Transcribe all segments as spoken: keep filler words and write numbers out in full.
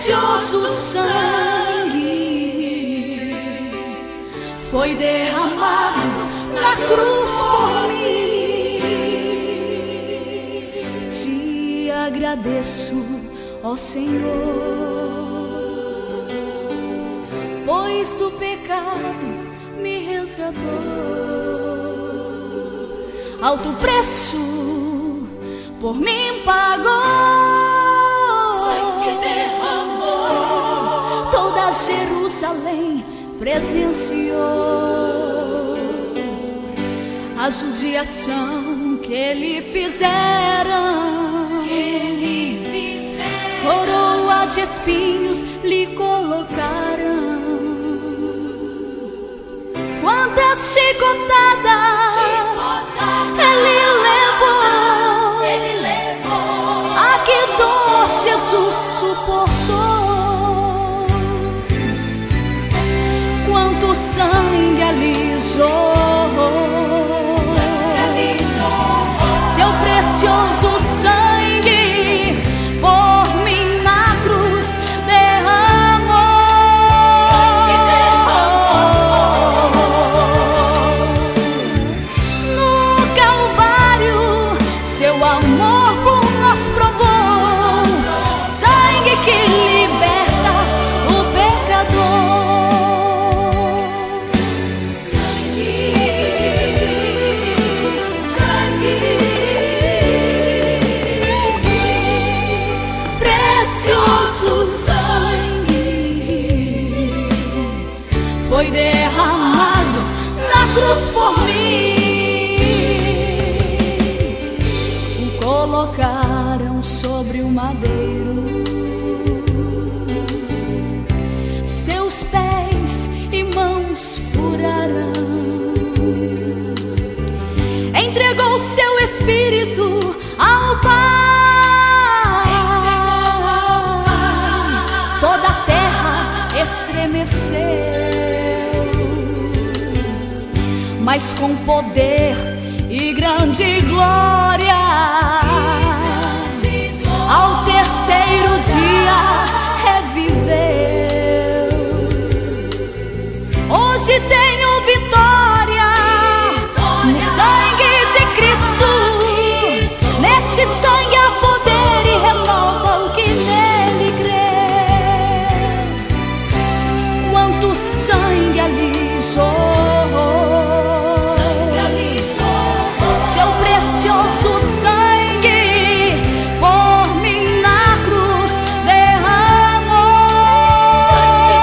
precioso sangue foi derramado na cruz por mim. Te agradeço, ó Senhor, pois do pecado me resgatou. Alto preço por mim pagou, sangue derramou, toda Jerusalém presenciou a judiação que ele fizeram, que ele fizeram. Coroa de espinhos lhe colocaram. Quantas chicotadas, Chicotada, ele levou, ele levou. a que dor Jesus suportou. Quanto sangue alisou, Sangue alisou. seu precioso sangue por mim na cruz derramou. Sangue derramou. No Calvário, seu amor por nós provou, sangue que liberta o pecador. Sangue, sangue, Precioso sangue foi derramado na cruz por mim. O colocaram sobre o madeiro, seus pés e mãos furaram, entregou seu espírito ao Pai. Toda a terra estremeceu, mas com poder e grande glória, ao terceiro dia reviveu. Hoje tenho vitória no sangue de Cristo. Neste sangue há poder e renova o que nele crê. Quanto sangue alisou, sangue alisou. seu precioso sangue por mim na cruz derramou. Sangue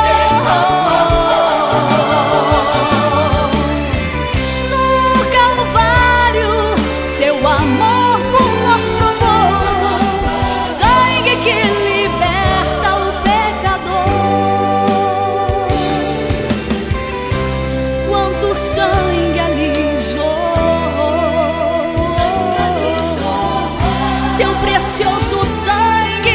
derramou. No Calvário, seu amor por nós provou, sangue que liberta o pecador. Quanto sangue alisou, Sangue alisou. seu precioso sangue